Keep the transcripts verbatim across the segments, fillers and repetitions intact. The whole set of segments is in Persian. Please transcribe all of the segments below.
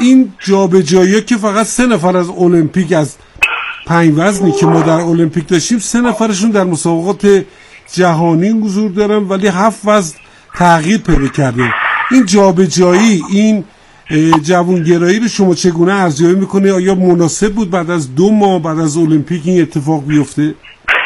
این جابجایی که فقط سه نفر از المپیک از پنج وزنی که ما در المپیک داشتیم سه نفرشون در مسابقات جهانی حضور دارن ولی هفت وزن تغییر پیدا کرده. این جابجایی، این جوانگرایی رو شما چگونه ارزیابی میکنه؟ آیا مناسب بود بعد از دو ماه بعد از المپیک این اتفاق بیفته؟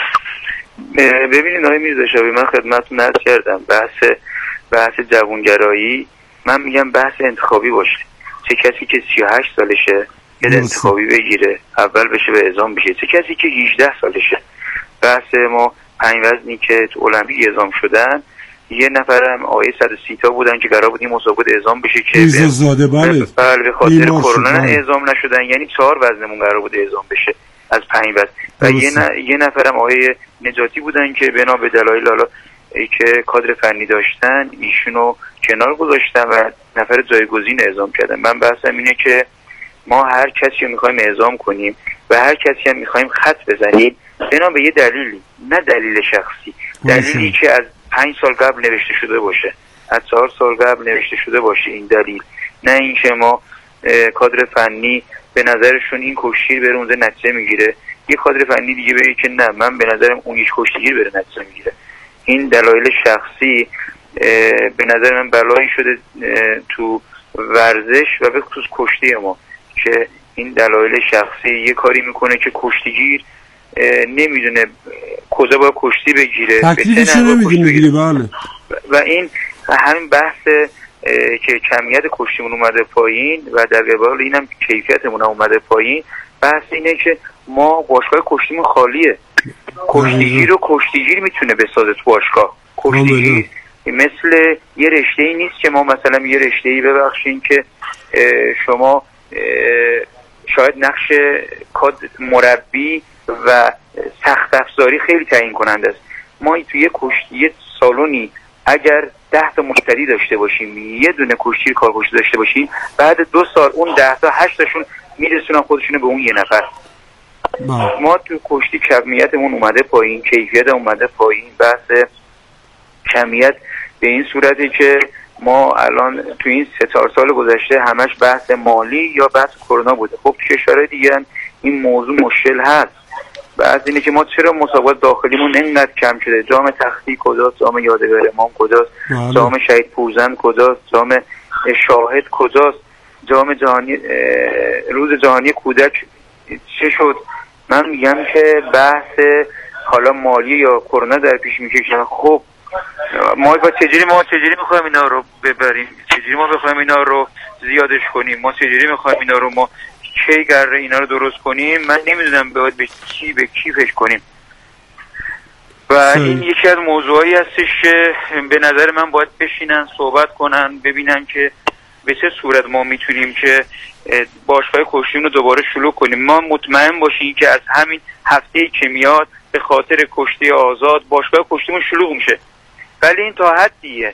ببینید آقای میرزاشاوی، من خدمتتون عرض کردم بحث بحث جوانگرایی من میگم بحث انتخابی باشه. چه کسی که سی و هشت سالشه یه انتخابی بگیره اول بشه به اعزام بشه، چه کسی که هجده سالشه. بحث ما پنج وزنی که تو المپیک اعزام شدن یه نفرم آقای صد و سی تا بودن که قرار بود این مسابقات اعزام بشه که زاده بله بله به خاطر کرونا اعزام نشدن، یعنی چهار وزنمون قرار بود اعزام بشه از پنج وزن و یه, ن... یه نفرم آقای نجاتی بودن که بنا به دلایل حالا که کادر فنی داشتن ایشونو کنار گذاشتن و نفر جایگزین اعزام کردن. من بحثم اینه که ما هر کسی رو میخوایم اعزام کنیم و هر کسی هم میخوایم خط بزنیم بنا به یه دلیلی، نه دلیل شخصی، دلیلی که از پنج سال قبل نوشته شده باشه، از چهار سال قبل نوشته شده باشه این دلیل، نه اینکه ما کادر فنی به نظرشون این کشتی بره اونجا نتیجه میگیره، یه کادر فنی دیگه بگه که نه من به نظرم اون هیچ کشتیگیر بره نتیجه میگیره. این دلایل شخصی به نظر من بلایی شده تو ورزش و به خصوص کشتی ما که این دلایل شخصی یه کاری میکنه که کشتیگیر نمیدونه کجا باید کشتی بگیره، تکلیفش نمیدونه بله. و این همین بحث که کمیت کشتیمون اومده پایین و در قبال اینم کیفیتمون اومده پایین، بحث اینه که ما باشگاه کشتیمون خالیه. کشتیگیر رو کشتیگیر میتونه بسازه تو باشگاه. کشتیگیر مثل یه رشته‌ای نیست که ما مثلا یه رشته‌ای ببخشین که شما شاید نقش کاد مربی و سخت افزاری خیلی تعیین کننده است. ما توی یه کشتی سالونی اگر ده تا مشتری داشته باشیم، یه دونه کشتی کارکشته داشته باشیم، بعد دو سال اون ده تا هشت تاشون میرسونن خودشونو به اون یه نفر. با. ما تو کشتی کمیتمون اومده پایین، کیفیت اومده پایین. بحث کمیت به این صورتی که ما الان تو این سه چهار سال گذشته همش بحث مالی یا بحث کرونا بوده. خب کشورهای دیگه هم این موضوع مشکل هست. بعض اینه که ما چرا مسابقات داخلیمون اینقدر کم شده؟ جام تختی کجاست؟ جام یادگار امام کجاست؟ جام شهید پوزن کجاست؟ جام شاهد کجاست؟ جام جهانی روز جهانی کودک چه شد؟ من میگم که بحث حالا مالی یا کرونا در پیش میکشه. خب ما با چجوری ما چجوری میخوایم اینا رو ببریم؟ چجوری ما بخوایم اینا رو زیادش کنیم؟ ما چجوری میخوایم اینا رو ما کی گره اینا رو درست کنیم؟ من نمیدونم باید به کی به کی فکر کنیم. و این یکی از موضوعایی هستش که به نظر من باید بشینن صحبت کنن، ببینن که به چه صورت ما میتونیم که باشگاه کشتیمون رو دوباره شروع کنیم. ما مطمئن باشیم که از همین هفته که میاد به خاطر کشتی آزاد باشگاه کشتیمون شروع میشه، ولی این تا حدیه،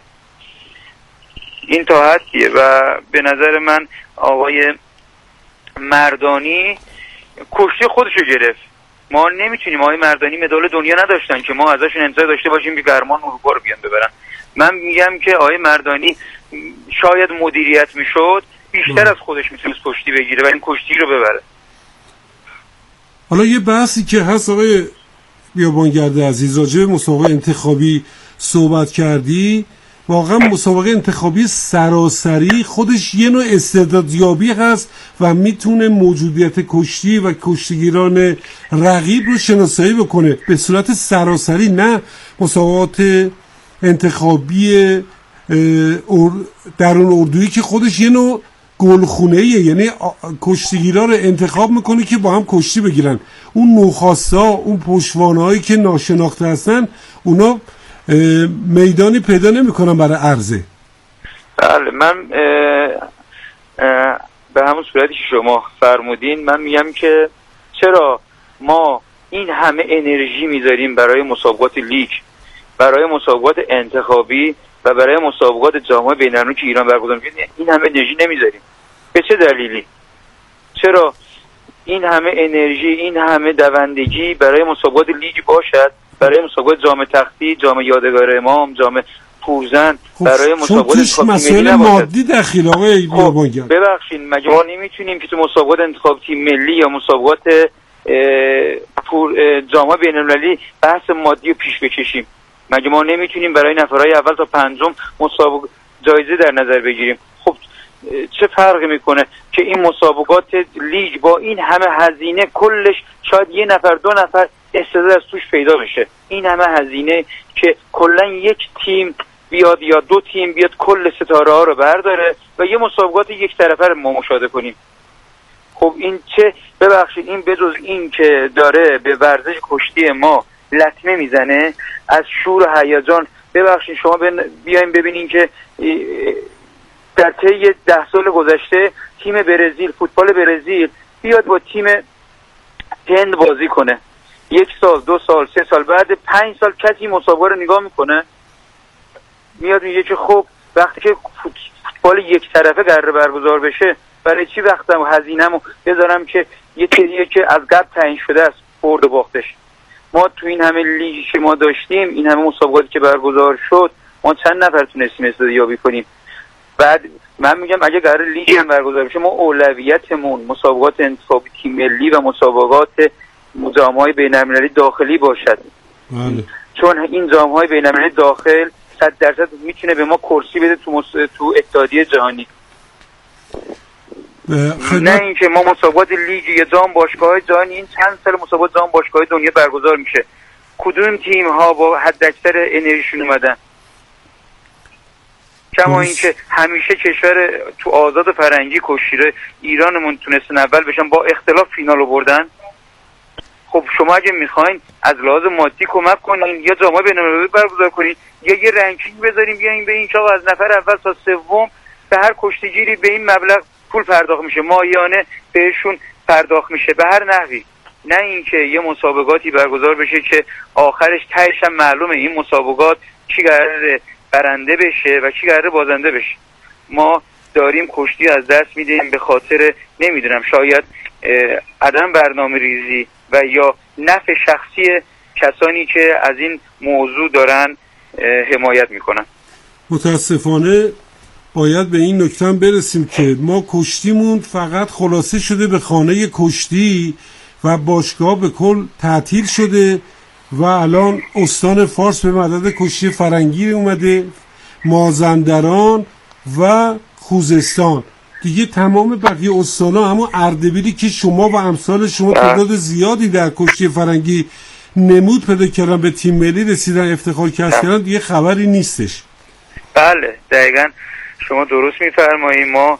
این تا حدیه. و به نظر من آقای مردانی کشتی خودشو گرفت. ما نمیتونیم، آقای مردانی مدال دنیا نداشتن که ما ازشون انتظار داشته باشیم که قهرمان اروپا رو بیان ببرن. من میگم که آقای مردانی شاید مدیریت میشد بیشتر از خودش میتونست کشتی بگیره و این کشتی رو ببره. حالا یه بحثی که هست آقای بیابانگرد عزیز، راجع به مسابقه انتخابی صحبت کردی. واقعا مسابقه انتخابی سراسری خودش یه نوع استعدادیابی هست و میتونه موجودیت کشتی و کشتیگیران رقیب رو شناسایی بکنه به صورت سراسری، نه مسابقات انتخابی درون اردویی که خودش یه نوع گلخونه‌ایه، یعنی کشتیگیران رو انتخاب میکنه که با هم کشتی بگیرن. اون نوخاستا، اون پشتوانه‌هایی که ناشناخته هستن، اونا میدانی پیدا نمیکنن برای عرضه. بله، من اه اه به همون صورتی که شما فرمودین من میگم که چرا ما این همه انرژی میذاریم برای مسابقات لیگ، برای مسابقات انتخابی و برای مسابقات جام بین‌المللی که ایران برگزار می‌کنه این همه انرژی نمیذاریم؟ به چه دلیلی؟ چرا این همه انرژی، این همه دوندگی برای مسابقات لیگ باشد، برای مسابقات جام تختی، جام یادگار امام، جام پورزن خب برای مسابقات انتخابی مسائل مادی داخل آقای بیابانگر. ببخشید مگه ما نمیتونیم که تو مسابقات انتخاب تیم ملی یا مسابقات جام بین‌المللی بحث مادی رو پیش بکشیم؟ مگه ما نمیتونیم برای نفرهای اول تا پنجم مسابقه جایزه در نظر بگیریم؟ خب چه فرقی میکنه که این مسابقات لیگ با این همه هزینه کلش شاید یه نفر دو نفر استعداد از توش پیدا بشه، این همه هزینه که کلا یک تیم بیاد یا دو تیم بیاد کل ستاره ها رو برداره و یه مسابقات یک طرفه رو ما مشاهده کنیم. خب این چه، ببخشید این بجز این که داره به ورزش کشتی ما لطمه میزنه از شور و هیجان. ببخشید شما بیایم ببینین که در طی ده سال گذشته تیم برزیل، فوتبال برزیل بیاد با تیم هند بازی کنه، یک سال دو سال سه سال بعد پنج سال کسی مسابقه رو نگاه میکنه؟ میاد میگه که خب وقتی که فوتبال یک طرفه قرار برگزار بشه برای چی وقتم و هزینه‌مو بذارم که یه چیزیه که از قبل تعیین شده است برد و باختش. ما تو این همه لیگی که ما داشتیم، این همه مسابقاتی که برگزار شد، ما چند نفر تونستیم استعدادیابی کنیم؟ بعد من میگم اگه قرار لیگ هم برگزار بشه ما اولویتمون مسابقات انتخابی تیم ملی و مسابقات جام‌های بین‌المللی داخلی باشد. بله. چون این جام‌های بین‌المللی داخل صد درصد میتونه به ما کرسی بده تو مس... تو اتحادیه جهانی. نه اینکه ما مسابقات لیگ یا جام باشگاه‌های جهانی، این چند سال مسابقات جام باشگاه‌های دنیا برگزار میشه، کدوم تیم ها با حد اکثر انرژیشون اومدن؟ کما اینکه همیشه کشور تو آزاد فرنگی کشیره ایرانمون تونستن اول بشن، با اختلاف فینال بردن. خب شما اگه میخواین از لحاظ مادی کمک کنین یا جام بین‌المللی برگزار کنین یا یه رنکینگ بذاریم بیاین به این که از نفر اول تا سوم به هر کشتیگیری به این مبلغ پول پرداخت میشه، ماهیانه بهشون پرداخت میشه به هر نحوی. نه اینکه یه مسابقاتی برگزار بشه که آخرش تهش هم معلومه این مسابقات کی قراره برنده بشه و کی قراره بازنده بشه. ما داریم کشتی از دست میدیم به خاطر نمیدونم شاید عدم برنامه ریزی و یا نفع شخصی کسانی که از این موضوع دارن حمایت میکنن. متاسفانه باید به این نکته هم برسیم که ما کشتیمون فقط خلاصه شده به خانه کشتی و باشگاه به کل تعطیل شده و الان استان فارس به مدد کشتی فرنگی اومده، مازندران و خوزستان دیگه. تمام بقیه استانا همون اردبیلی که شما و امثال شما تعداد زیادی در کشتی فرنگی نمود پیدا کردن، به تیم ملی رسیدن، افتخار کردن، دیگه خبری نیستش. بله دقیقاً شما درست میفرمایید. ما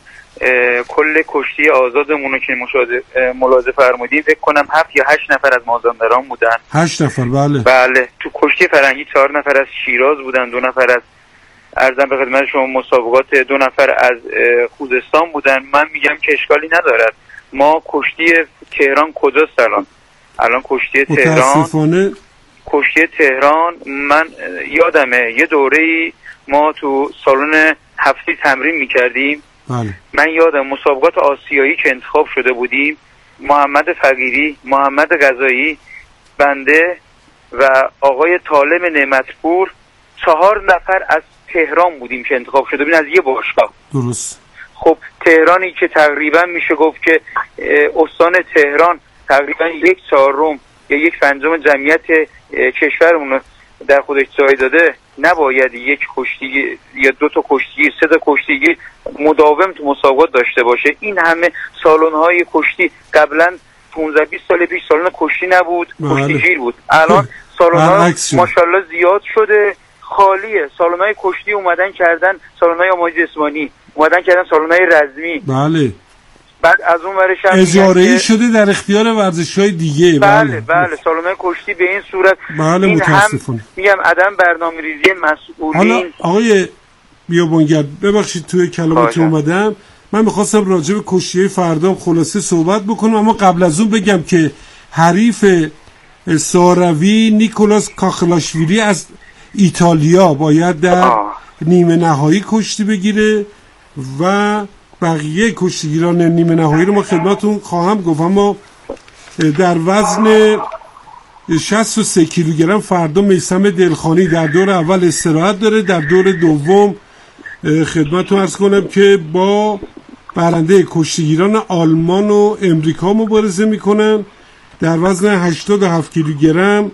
کل کشتی آزادمون رو که مشاهده ملاحظه فرمودیم فکر کنم هفت یا هشت نفر از مازندران بودن. هشت نفر بله. بله تو کشتی فرنگی چهار نفر از شیراز بودن، دو نفر از عرضم به خدمت شما مسابقات، دو نفر از خوزستان بودن. من میگم که اشکالی ندارد. ما کشتی تهران کجاست الان؟ الان کشتی تهران کشتی تهران من یادمه یه دوره‌ای ما تو سالن هفتی تمرین میکردیم. بله. من یادم مسابقات آسیایی که انتخاب شده بودیم، محمد فقیری، محمد غزایی، بنده و آقای طالب نعمتپور، چهار نفر از تهران بودیم که انتخاب شده بودیم از یه باشگاه. درست. خب تهرانی که تقریبا میشه گفت که استان تهران تقریبا یک چهارم یا یک پنجم جمعیت کشورمون در خودش جای داده، نباید یک کشتی یا دو تا کشتی سه تا کشتی مداوم تو مسابقات داشته باشه. این همه سالن‌های کشتی قبلا پانزده بیست سال پیش سالن کشتی نبود، کشتیگیر بود. الان سالن‌ها ماشاءالله زیاد شده، خالیه. سالن‌های کشتی اومدن کردن سالن‌های آموزش جسمانی، اومدن کردن سالن‌های رزمی. بله. بعد از اون ورش هم اجاره‌ای شده در اختیار ورزش‌های دیگه. بله بله, بله. سالن‌های کشتی به این صورت. بله این متاسفانه. هم میگم عدم برنامه‌ریزی مسئولین. حالا آقای بیابانگر ببخشید توی کلماتی اومدم، من می‌خواستم راجع به کشتی فردا خلاصه صحبت بکنم، اما قبل از اون بگم که حریف ساروی نیکولاس کاخلاشویلی از ایتالیا باید در آه. نیمه نهایی کشتی بگیره و بقیه کشتیگیران نیمه نهایی رو ما خدمتون خواهم گفت. اما در وزن شصت و سه کیلوگرم فردا میثم دلخانی در دور اول استراحت داره. در دور دوم خدمتتون عرض کنم که با برنده کشتیگیران آلمان و امریکا مبارزه میکنن. در وزن هشتاد و هفت کیلوگرم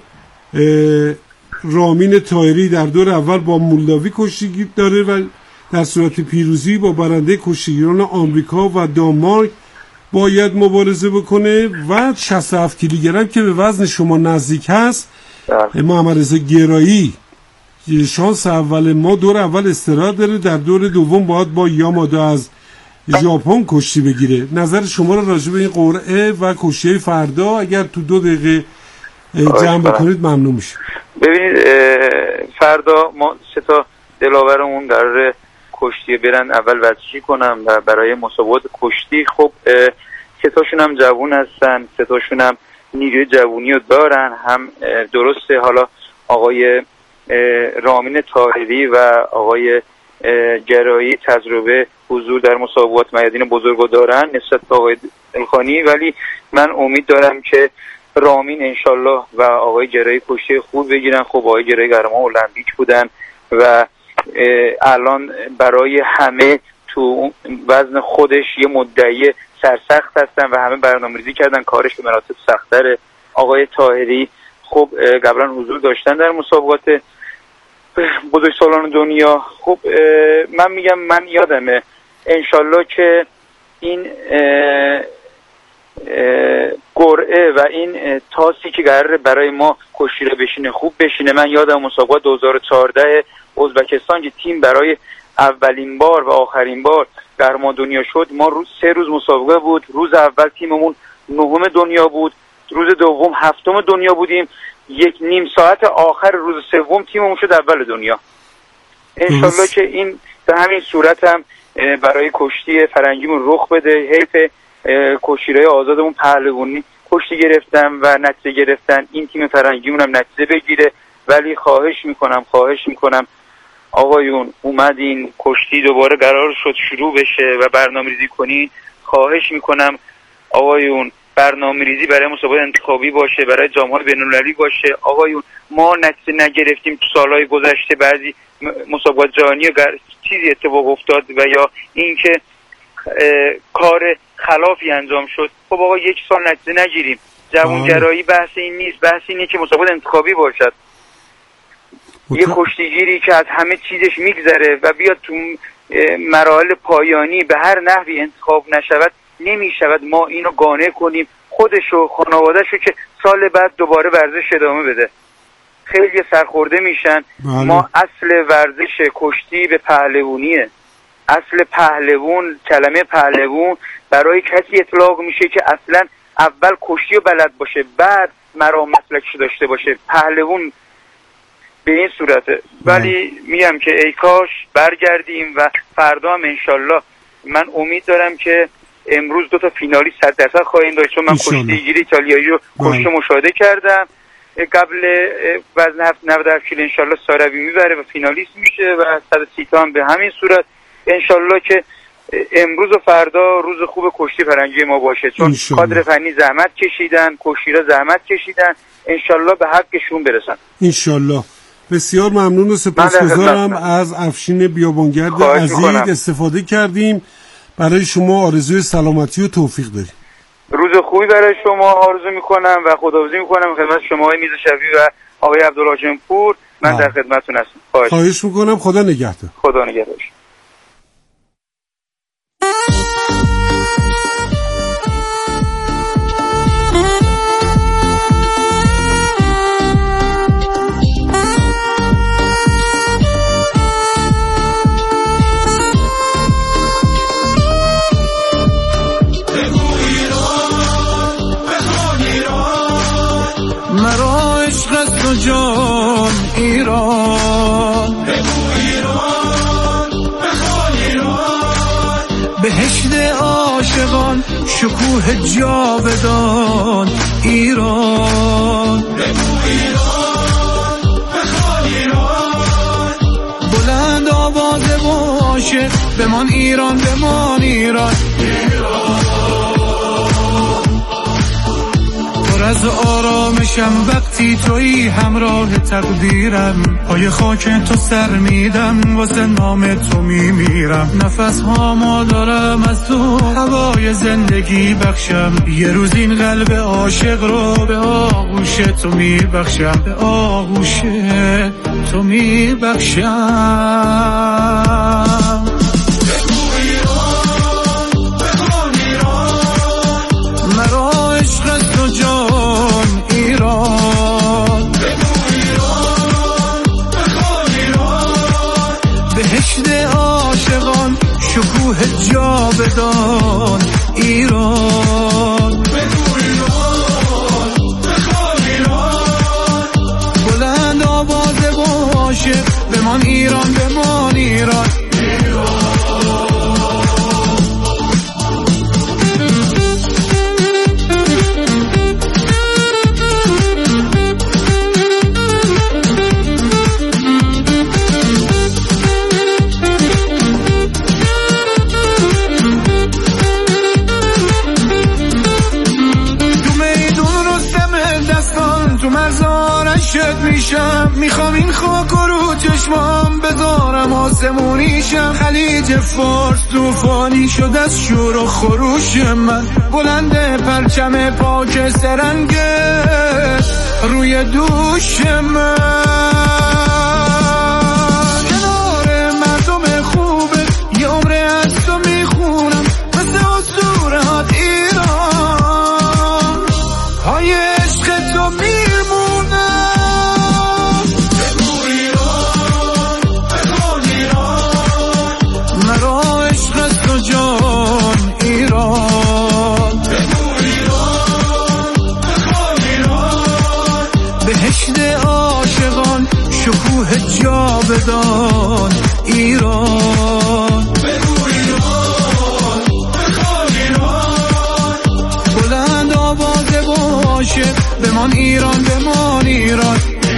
رامین طاهری در دور اول با مولداوی کشتیگیر داره و در صورت پیروزی با برنده کشتیگیران آمریکا و دانمارک باید مبارزه بکنه. و شصت و هفت کیلوگرم که به وزن شما نزدیک هست محمد رضا گرایی شانس اول ما دور اول استراحت داره. در دور دوم باید با یامادا از ژاپن کشتی بگیره. نظر شما رو راجع به این قرعه و کشتی فردا اگر تو دو دقیقه جمع بکنید ممنون میشه. ببینید فردا ما سه تا دلاورمون قراره کشتی برن اول ورزشی کنن و برای مسابقات کشتی خب سه تاشون هم جوون هستن، سه تاشون هم نیروی جوونی رو دارن. هم درسته حالا آقای رامین طاهری و آقای گرایی تجربه حضور در مسابقات میادین بزرگو دارن نسبت به آقای دلخانی، ولی من امید دارم که رامین انشالله و آقای گرایی کشتی خوب بگیرن. خب آقای گرایی قهرمان المپیک بودن و الان برای همه تو وزن خودش یه مدعی سرسخت هستن و همه برنامه‌ریزی کردن کارش به مراتب سخت‌تره. آقای طاهری خب قبلا حضور داشتن در مسابقات بزرگسالان دنیا. خب من میگم من یادمه انشالله که این قرعه و این تاسی که قراره برای ما کشتی بشینه خوب بشینه. من یادم مسابقات دو هزار و چهارده ازبکستان که تیم برای اولین بار و آخرین بار قهرمان دنیا شد، ما روز سه روز مسابقه بود. روز اول تیممون نهم دنیا بود، روز دوم هفتم دنیا بودیم، یک نیم ساعت آخر روز سوم تیممون شد اول دنیا. انشالله که این به همین صورت هم برای کشتی فرنگیمون رخ بده. حیف کشتیرهای آزادمون پهلوانی کشتی گرفتن و نتیجه گرفتن، این تیم فرنگیمون هم نتیجه بگیره. ولی خواهش میکنم خواهش میکنم آقایون اومدین کشتی دوباره قرار شد شروع بشه و برنامه ریزی کنین. خواهش میکنم آقایون برنامه ریزی برای مسابقات انتخابی باشه، برای جام‌های بین‌المللی باشه. آقایون ما نتیجه نگرفتیم تو سالهای گذشته، بعضی مسابقات جهانی چیزی اتفاق افتاد و یا اینکه کار خلافی انجام شد. خب آقا یک سال نتیجه نگیریم. جوانگرایی بحث این نیست، بحث اینه که مسابقات انتخابی باشد. یه کشتیگیری که از همه چیزش میگذره و بیاد تو مراحل پایانی به هر نحوی انتخاب نشود نمیشود ما اینو قانع کنیم خودشو خانوادهشو که سال بعد دوباره ورزش ادامه بده. خیلی سرخورده میشن. بله. ما اصل ورزش کشتی به پهلوونیه. اصل پهلوون، کلمه پهلوون برای کسی اطلاق میشه که اصلا اول کشتی رو بلد باشه بعد مرام مسلکشو داشته باشه. پهلوون به این صورته. ولی میگم که ای کاش برگردیم و فردا هم انشالله من امید دارم که امروز دو تا فینالی صد درصد خواهیم داشت، چون من کشتیگیری ایتالیایی رو کشتی مشاهده کردم قبل وزن نود و هفت کیلو. انشالله ساروی میبره و فینالیست میشه و صد و سی تا هم به همین صورت. انشالله که امروز و فردا روز خوب کشتی فرنگی ما باشه، چون کادر فنی زحمت کشیدن، کشتیرا زحمت کشیدن. انشالله به حقشون برسن انشالله. بسیار ممنون و سپاسگزارم از افشین بیابانگرد عزیز. استفاده کردیم. برای شما آرزوی سلامتی و توفیق داریم. روز خوبی برای شما آرزو میکنم و خداحافظی میکنم خدمت شما آقای میرزا شفیعی و آقای عبدالحاکم پور. من در خدمتتون هستم. خواهش, خواهش میکنم. خدا نگهدار. خدا نگهدار. جان ایران بگو ایران بخوان ایران بهشت عاشقان شکوه جاودان ایران بگو ایران بخوان ایران بلند آواز عاشق بمان ایران بمان ایران ایران پر از راز آرامشم وقتی تویی همراه تقدیرم، پای خاک تو سر میدم واسه نام تو میمیرم. نفس هامو دارم از تو هوای زندگی بخشم، یه روز این قلب عاشق رو به آغوش تو میبخشم، به آغوش تو میبخشم. شکوه جاودان ایران، بگو ایران، بخوان ایران، بلند آوازه باشه بمان ایران، بمان ایران. میشم میخوام این خاک رو چشمام بذارم آسمونیشم، خلیج فارس طوفانی شد از شور و خروش من، بلند پرچم پاک سرنگه روی دوش من، کنار مردم خوبه یه عمره از تو میخونم مثل اسطورهات ایران، های عشق تو میمونم. شکوه جاودان ایران، بگو ایران، بخوان ایران، بلند آوازه باشه بمان ایران، بمان ایران.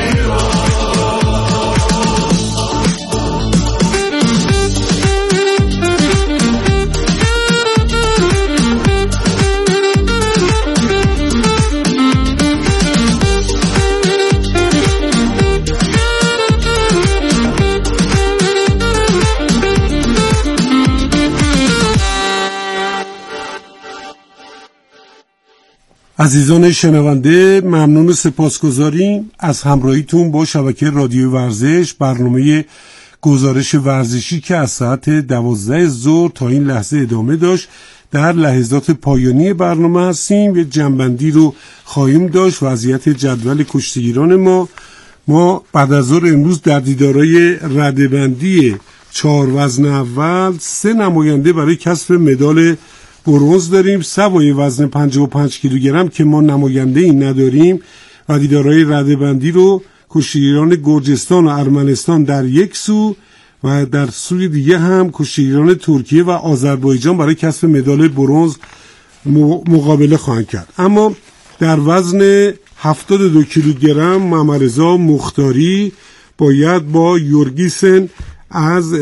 عزیزان شنونده، ممنون و سپاسگزاریم از همراهیتون با شبکه رادیو ورزش، برنامه گزارش ورزشی که از ساعت دوازده ظهر تا این لحظه ادامه داشت. در لحظات پایانی برنامه هستیم، یه جنبندی رو خواهیم داشت وضعیت جدول کشتیگیران ما. ما بعد از ظهر امروز در دیدارای رده‌بندی چهار وزن اول سه نماینده برای کسب مدال برنز داریم. سوای وزن پنجاه و پنج کیلوگرم که ما نماینده ای نداریم و دیدارای رده‌بندی رو کشتیگیران گرجستان و ارمنستان در یک سو و در سوی دیگه هم کشتیگیران ترکیه و آذربایجان برای کسب مدال برنز مقابله خواهند کرد. اما در وزن هفتاد و دو کیلوگرم محمدرضا مختاری باید با یورگیسن از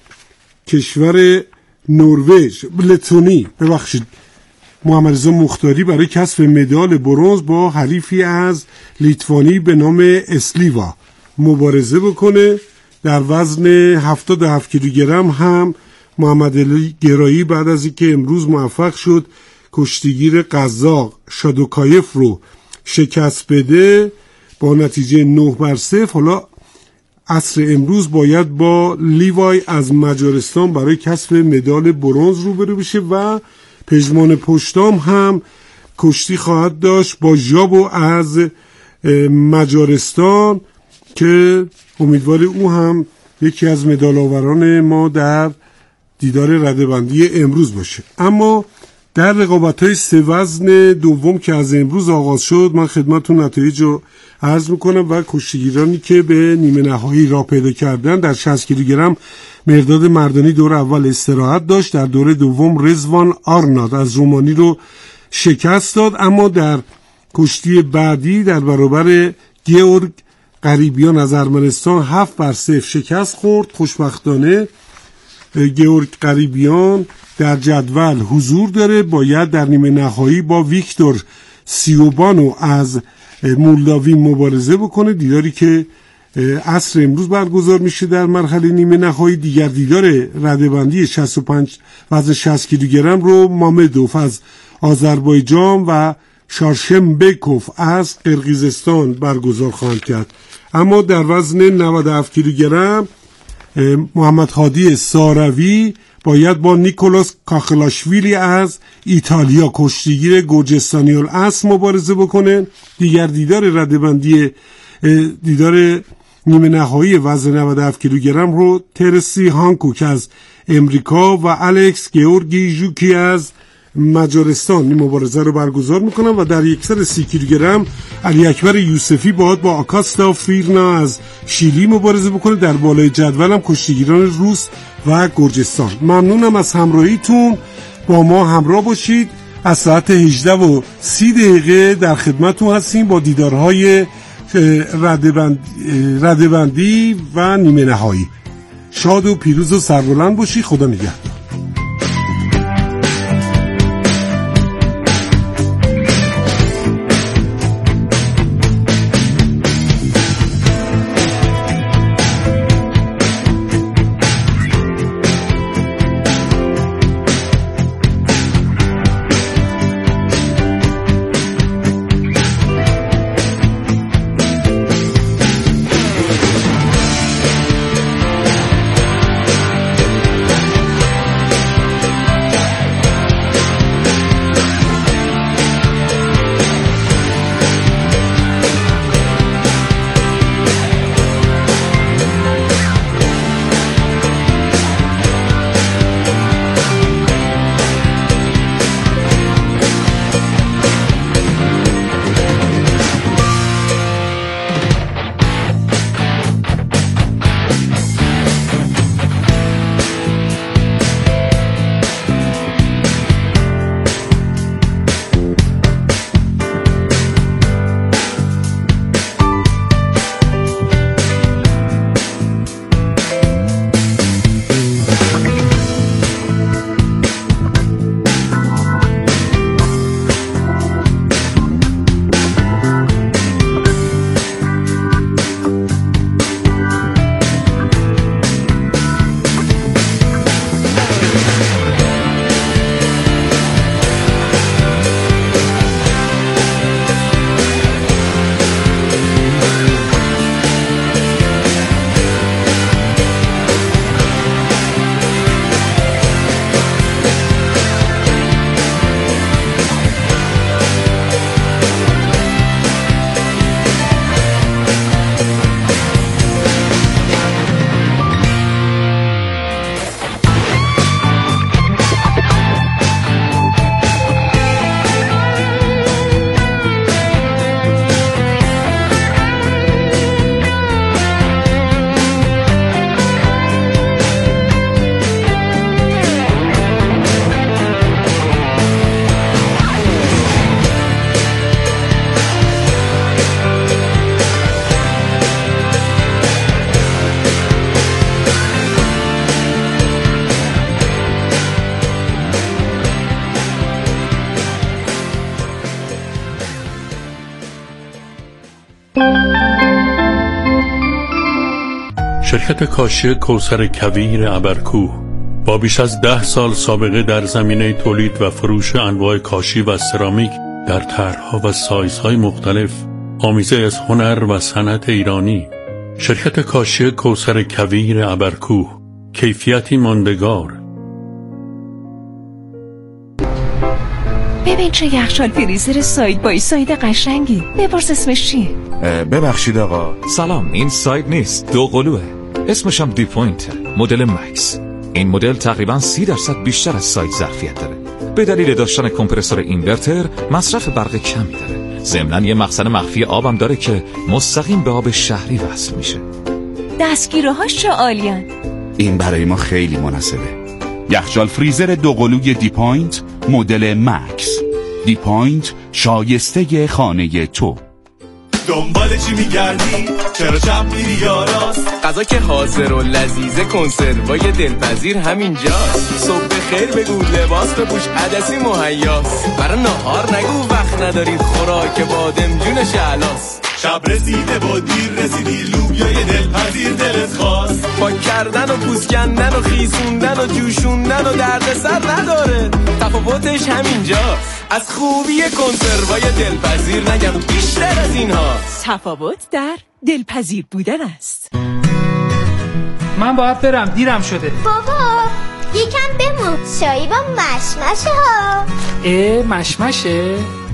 کشور نروژ لتونی ببخشید محمدرضا مختاری برای کسب مدال برنز با حریفی از لیتوانی به نام اسلیوا مبارزه بکنه. در وزن هفتاد و هفت کیلوگرم هم محمد علی گرایی بعد از اینکه امروز موفق شد کشتیگیر قزاق شادوکایف رو شکست بده با نتیجه نه بر صفر، حالا عصر امروز باید با لیوای از مجارستان برای کسب مدال برنز روبرو بشه و پژمان پشتام هم کشتی خواهد داشت با ژابو از مجارستان که امیدوار او هم یکی از مدال آوران ما در دیدار رده‌بندی امروز باشه. اما در رقابت‌های سه وزن دوم که از امروز آغاز شد من خدمتتون نتایج رو عرض میکنم و کشتیگیرانی که به نیمه نهایی راه پیدا کردن: در شصت کیلوگرم مرداد مردانی دور اول استراحت داشت، در دور دوم رضوان آرناد از رومانی رو شکست داد، اما در کشتی بعدی در برابر گیورگ قریبیان از ارمنستان هفت بر صفر شکست خورد. خوشبختانه گیورگ قریبیان در جدول حضور داره، باید در نیمه نهایی با ویکتور سیوبانو از مولداوی مبارزه بکنه، دیداری که عصر امروز برگزار میشه در مرحله نیمه نهایی. دیگر دیدار رده‌بندی شصت و پنج وزن شصت کیلوگرم رو مامدوف از آذربایجان و شارشنبکوف از قرقیزستان برگزار خواهند کرد. اما در وزن نود و هفت کیلوگرم محمد هادی ساروی باید با نیکولاس کاخلاشویلی از ایتالیا کشتیگیر گرجستانی الاصل مبارزه بکنه. دیگر دیدار رده‌بندی دیدار نیمه نهایی وزن نود و هفت کیلوگرم رو ترسی هانکوک از امریکا و الکس گیورگی ژوکی از مجارستان این مبارزه رو برگزار میکنن و در یکصد و سی کیلوگرم علی اکبر یوسفی باید با آکاستا فیرنا از شیلی مبارزه بکنه. در بالای جدول هم کشتیگیران روس و گرجستان. ممنونم از همراهیتون، با ما همراه باشید. از ساعت هجده و سی دقیقه در خدمتتون هستیم با دیدارهای رده‌بند رده‌بندی و نیمه نهایی. شاد و پیروز و سربلند باشی. خدا نگهدار. شرکت کاشی کوثر کویر ابرکوه با بیش از ده سال سابقه در زمینه تولید و فروش انواع کاشی و سرامیک در طرح‌ها و سایزهای مختلف، آمیزه از هنر و صنعت ایرانی. شرکت کاشی کوثر کویر ابرکوه، کیفیتی ماندگار. ببین چه یخچال فریزر ساید بای ساید قشنگی. بپرس اسمش چیه؟ ببخشید آقا. سلام، این ساید نیست، دو قلوه. اسمش هم دی پوینت، مدل مکس. این مدل تقریبا سی درصد بیشتر از ساید ظرفیت داره. به دلیل داشتن کمپرسور اینورتر مصرف برق کمی داره. ضمناً یه مخزن مخفی آبم داره که مستقیم به آب شهری وصل میشه. دستگیره‌هاش چه عالیان. این برای ما خیلی مناسبه. یخچال فریزر دو قلوی دی پوینت مدل مکس. دی پوینت، شایسته خانه تو. دنبال چی میگردی؟ چرا شب میری یاراست؟ غذا که حاضر و لذیذه، کنسروای دلپذیر همینجاست. صبح بخیر بگو، لباس بپوش، عدسی مهیاست. برای نهار نگو وقت ندارید، خوراک بادمجون شعلاست. شب رسیده و دیر رسیدی، لوبیای دلپذیر دلت خواست. پاک کردن و پوست کندن و خیسوندن و جوشوندن و دردسر نداره، تفاوتش همینجاست. از خوبی کنسروای دلپذیر نگم بیشتر از اینها. تفاوت در دلپذیر بودن است. من باید برم، دیرم شده. بابا یکم بمون، چایی با مشمشه ها. اه مشمشه؟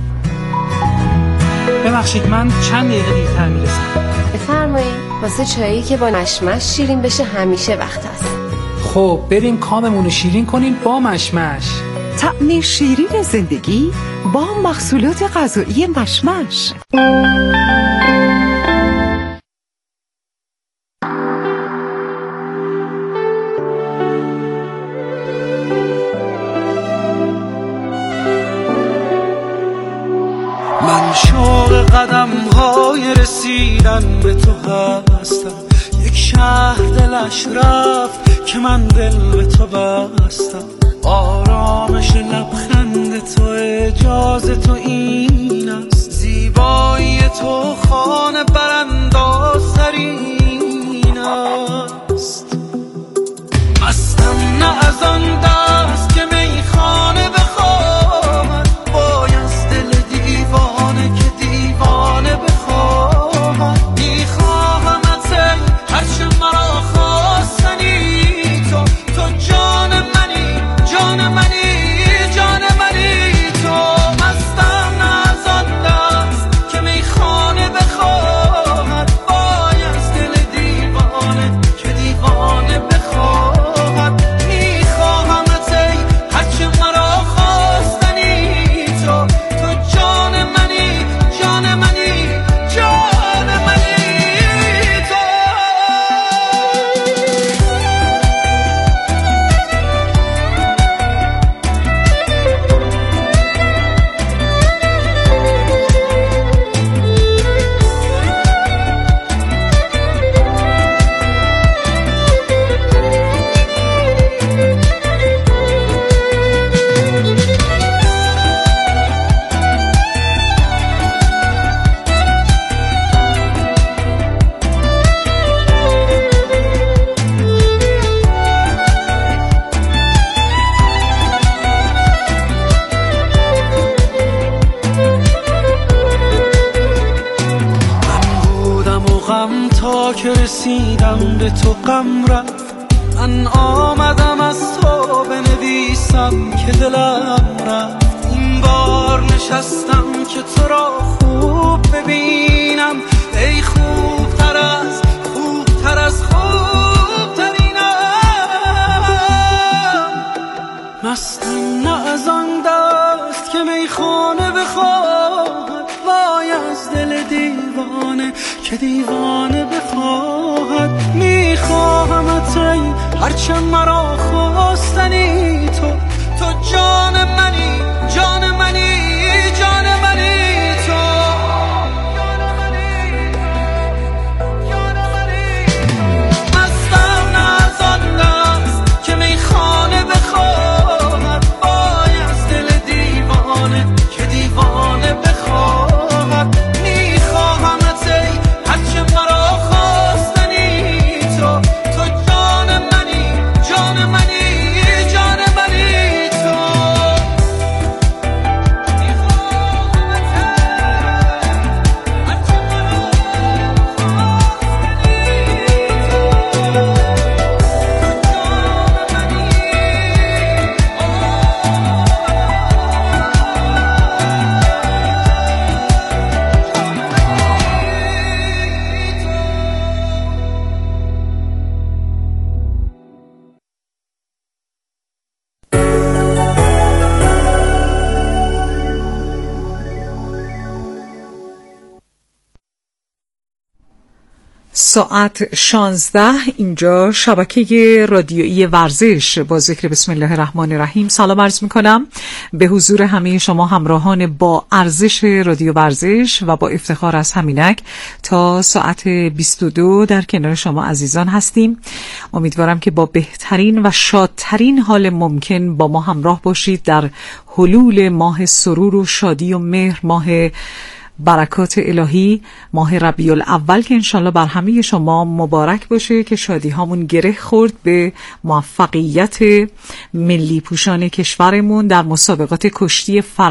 ببخشید من چند دقیقه دیرتر میرسم. بفرمایید. واسه چایی که با مشمش شیرین بشه همیشه وقت هست. خب بریم کاممون شیرین کنیم با مشمش. طعم شیرین زندگی با محصولات غذایی مشمش. من شوق قدم های رسیدن به تو هستم. یک شهر دلش رفت که من دل به تو بستم. آرامش لبخند تو، اجازه تو این است. زیبایی تو خانه برانداز ترین است. مستم نه از آن دست که میخانه بخواهد، باید دل دیوانه که دیوانه بخواهد. میخواهمت ای هرچه مرا خواستنی، تو تو جان منی، جان منی، جان منی. تو مستم نه از آن دست که میخانه بخواهد، باید دل دیوانه که دیوانه بخواهد. میخواهمت ای هرچه مرا خواستنی، تو تو جان منی، جان منی، جان منی. تو تا که رسیدم به تو غم رفت. من آمدم از تو بنویسم که دلم رفت. این بار نشستم که تو را خوب ببینم. ای خوبتر از خوبتر از خوبترینم. مستم نه از آن دست که میخانه بخواهد، وای از دل دیوانه که دیوانه بخواهد. میخواهمت ای هرچه مرا خواستنی، تو تو جان منی، جان منی، جان منی. تو مستم نه از آن دست که میخانه بخواهد، وای از دل دیوانه که دیوانه بخواهد. میخواهمت ای هرچه مرا خواستنی، تو تو جان منی، جان منی، جان منی. تو ساعت شانزده اینجا شبکه رادیویی ورزش با ذکر بسم الله الرحمن الرحیم سلام عرض میکنم به حضور همه شما همراهان با ارزش رادیو ورزش و با افتخار از همینک تا ساعت بیست و دو در کنار شما عزیزان هستیم. امیدوارم که با بهترین و شادترین حال ممکن با ما همراه باشید در حلول ماه سرور و شادی و مهر، ماه برکات الهی، ماه ربیع الاول که انشالله بر همه شما مبارک باشه که شادی هامون گره خورد به موفقیت ملی پوشان کشورمون در مسابقات کشتی فرنگی